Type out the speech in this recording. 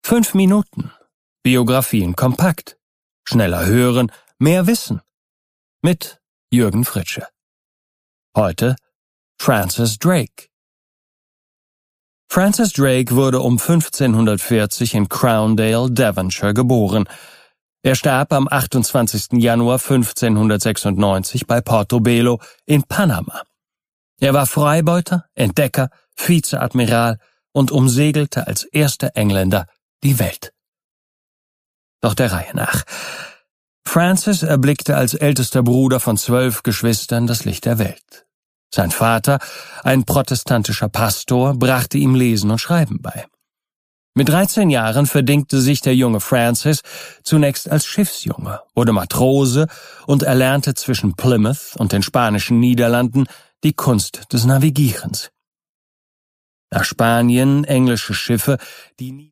5 Minuten. Biografien kompakt. Schneller hören, mehr wissen. Mit Jürgen Fritsche. Heute Francis Drake. Francis Drake wurde um 1540 in Crowndale, Devonshire, geboren. Er starb am 28. Januar 1596 bei Portobello in Panama. Er war Freibeuter, Entdecker, Vizeadmiral und umsegelte als erster Engländer die Welt. Doch der Reihe nach. Francis erblickte als ältester Bruder von 12 Geschwistern das Licht der Welt. Sein Vater, ein protestantischer Pastor, brachte ihm Lesen und Schreiben bei. Mit 13 Jahren verdingte sich der junge Francis zunächst als Schiffsjunge, wurde Matrose und erlernte zwischen Plymouth und den spanischen Niederlanden die Kunst des Navigierens. Nach Spanien englische Schiffe, die